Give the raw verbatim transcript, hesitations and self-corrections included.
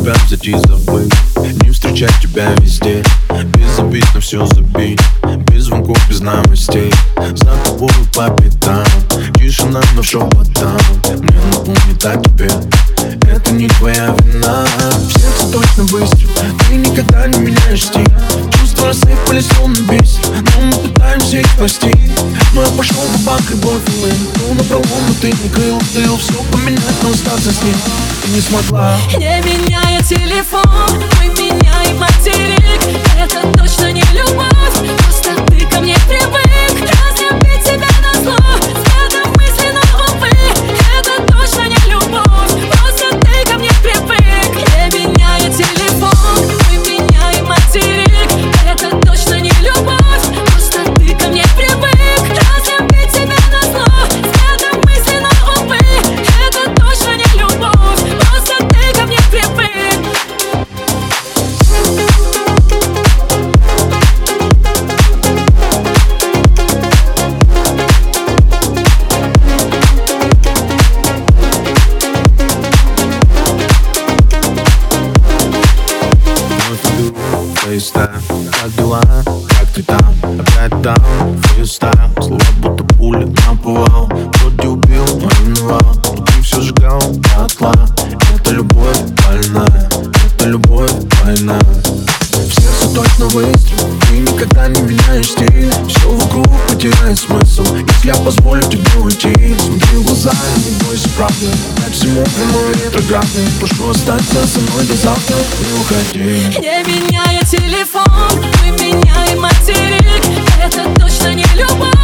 тебя взять и забыть, не встречать тебя везде. Безобидно все забить, без звонков, без новостей. За тобой по пятам, тишина, но шепотом. Мне напомнит о тебе, это не твоя вина. В сердце точно выстрел, ты никогда не меняешь стиль. Чувства рассыпались словно бисер, но мы пытаемся их спасти. Но я пошел в банк, любовь и лын. Ну напролом, но ты не крыл, ты все поменять, но остаться с ним ты не смогла. Не меняя телефон, мы меняем материк. Это точно не любовь, просто ты ко мне привык. Разлюбить тебя назло, взглядом мысленно, увы. Это точно не любовь, просто ты ко мне привык. Не меняя телефон, мы меняем материк. Это точно не любовь, просто ты ко мне привык. Разлюбить тебя назло, взглядом мысленно, увы. Это точно не любовь, просто ты ко мне привык. Фейстайм, как дела, как ты там? Опять там, фристайл, слова будто пули наповал. Вроде убил, но миновал, внутри все сжигал дотла. Это любовь больная, это любовь война. В сердце точно выстрел, ты никогда не меняешь стиль. Все вокруг потеряет смысл, если я позволю тебе уйти. Смотри в глаза, не бойся правды, дай всему прямой ретроградный. Прошу остаться со мной до завтра, не уходи. Не меняя телефон, мы меняем материк. Это точно не любовь.